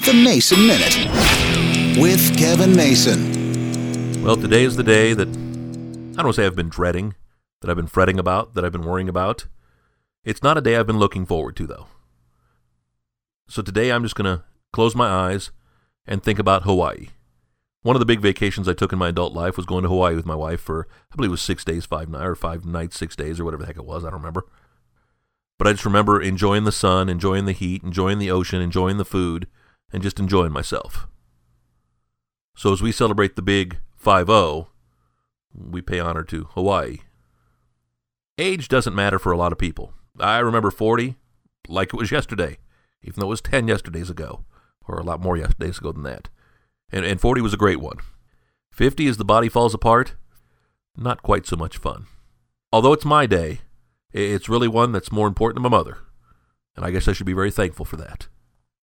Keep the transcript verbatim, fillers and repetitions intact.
The Mason Minute with Kevin Mason. Well, today is the day that, I don't want to say I've been dreading, that I've been fretting about, that I've been worrying about. It's not a day I've been looking forward to, though. So today I'm just going to close my eyes and think about Hawaii. One of the big vacations I took in my adult life was going to Hawaii with my wife for, I believe it was six days, five nights, or five nights, six days, or whatever the heck it was. I don't remember. But I just remember enjoying the sun, enjoying the heat, enjoying the ocean, enjoying the food, and just enjoying myself. So as we celebrate the big five oh, we pay honor to Hawaii. Age doesn't matter for a lot of people. I remember forty like it was yesterday, even though it was ten yesterdays ago, or a lot more yesterdays ago than that. And, and forty was a great one. fifty, as the body falls apart, not quite so much fun. Although it's my day, it's really one that's more important to my mother. And I guess I should be very thankful for that.